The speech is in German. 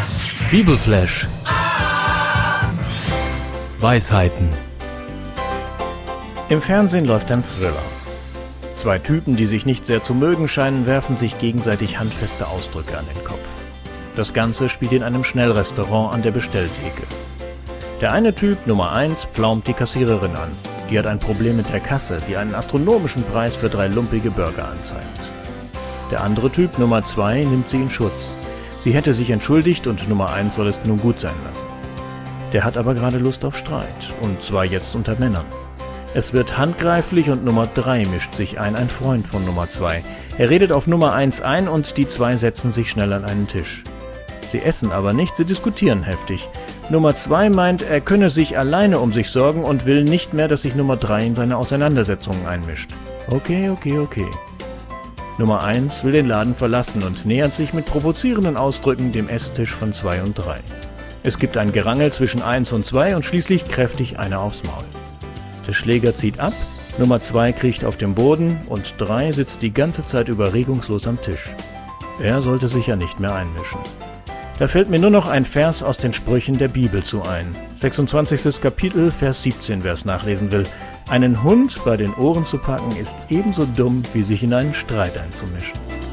Bibelflash. Weisheiten. Im Fernsehen läuft ein Thriller. Zwei Typen, die sich nicht sehr zu mögen scheinen, werfen sich gegenseitig handfeste Ausdrücke an den Kopf. Das Ganze spielt in einem Schnellrestaurant an der Bestelltheke. Der eine Typ, Nummer 1, pflaumt die Kassiererin an. Die hat ein Problem mit der Kasse, die einen astronomischen Preis für 3 lumpige Burger anzeigt. Der andere Typ, Nummer 2, nimmt sie in Schutz. Sie hätte sich entschuldigt und Nummer 1 soll es nun gut sein lassen. Der hat aber gerade Lust auf Streit, und zwar jetzt unter Männern. Es wird handgreiflich und Nummer 3 mischt sich ein Freund von Nummer 2. Er redet auf Nummer 1 ein und die zwei setzen sich schnell an einen Tisch. Sie essen aber nicht, sie diskutieren heftig. Nummer 2 meint, er könne sich alleine um sich sorgen und will nicht mehr, dass sich Nummer 3 in seine Auseinandersetzungen einmischt. Okay. Nummer 1 will den Laden verlassen und nähert sich mit provozierenden Ausdrücken dem Esstisch von 2 und 3. Es gibt ein Gerangel zwischen 1 und 2 und schließlich kräftig einer aufs Maul. Der Schläger zieht ab, Nummer 2 kriecht auf dem Boden und 3 sitzt die ganze Zeit über regungslos am Tisch. Er sollte sich ja nicht mehr einmischen. Da fällt mir nur noch ein Vers aus den Sprüchen der Bibel zu ein. 26. Kapitel, Vers 17, wer es nachlesen will. Einen Hund bei den Ohren zu packen, ist ebenso dumm, wie sich in einen Streit einzumischen.